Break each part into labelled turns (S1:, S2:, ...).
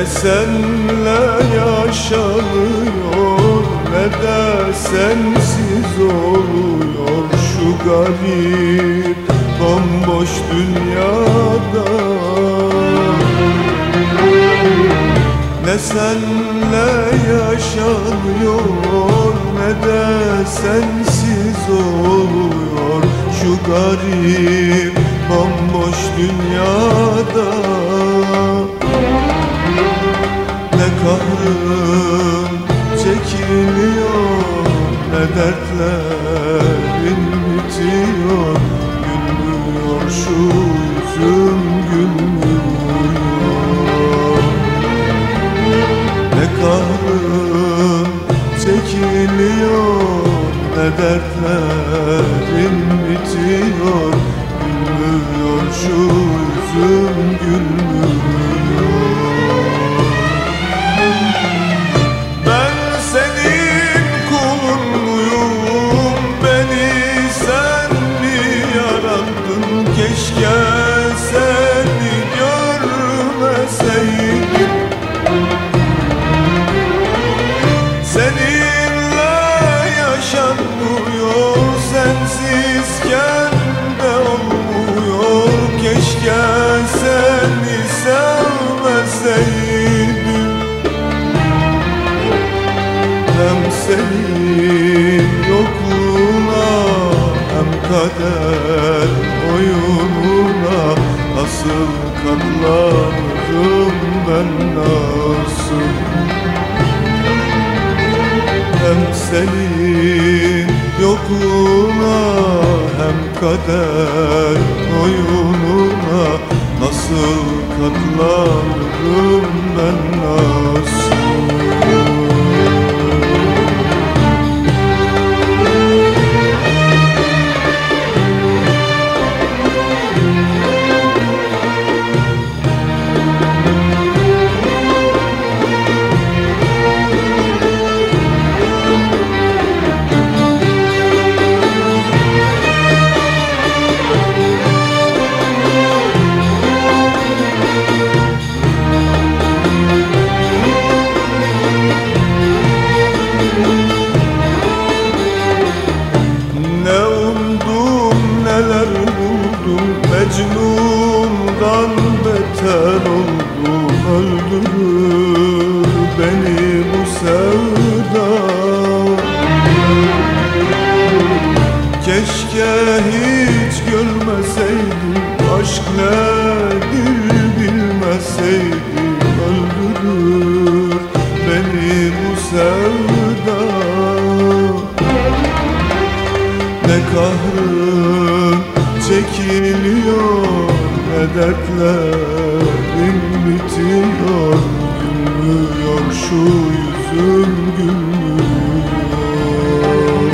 S1: Ne senle yaşanıyor ne de sensiz oluyor şu garip bomboş dünyada. Ne senle yaşanıyor ne de sensiz oluyor şu garip bomboş dünyada. Ne kahrım çekiliyor ne dertlerin bitiyor. Gülmüyor şu yüzüm gülmüyor. Ne kahrım çekiliyor ne dertlerin bitiyor. Gülmüyor şu yüzüm gülmüyor. Ben senin kulun muyum? Beni sen mi yarattın? Keşke seni görmeseydim. Seninle yaşanmıyor, sensizken de olmuyor. Keşke seni sevmeseydim. Hem senin yokluğuna hem kader oyununa nasıl katlanırım ben nasıl? Hem senin yokluğuna hem kader oyununa nasıl katlanırım ben nasıl? Mecnun'dan beter oldum, öldürür beni bu sevda. Keşke hiç görmeseydim, aşk nedir bilmeseydim, öldürür beni bu sevda. Ne kahrım çekiliyor ne dertlerin bitiyor. Gülmüyor şu yüzüm gülmüyor.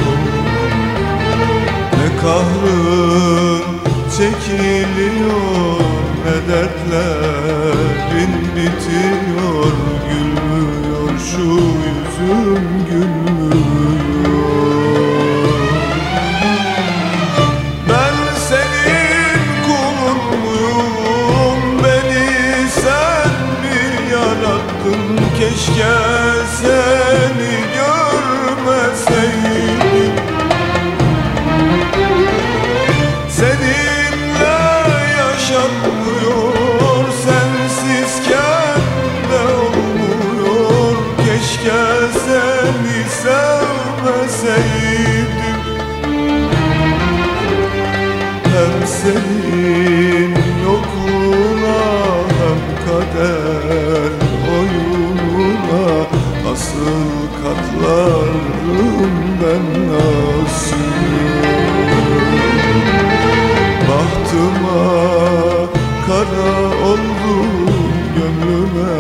S1: Ne kahrım çekiliyor ne dertlerin bitiyor. Gülmüyor şu yüzüm gülmüyor. Keşke seni görmeseydim. Seninle yaşanmıyor, sensizken de olmuyor. Keşke seni sevmeseydim. Hem senin yokluğuna hem kader oyununa nasıl katlarım ben nasıl? Bahtıma kara oldu, gönlüme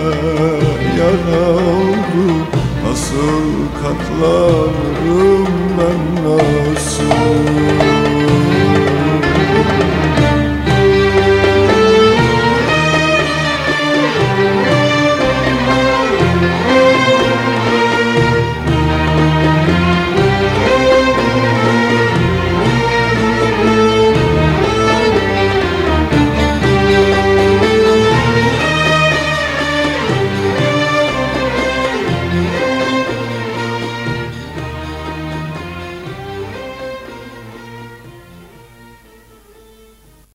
S1: yara oldu. Nasıl katlarım ben nasıl?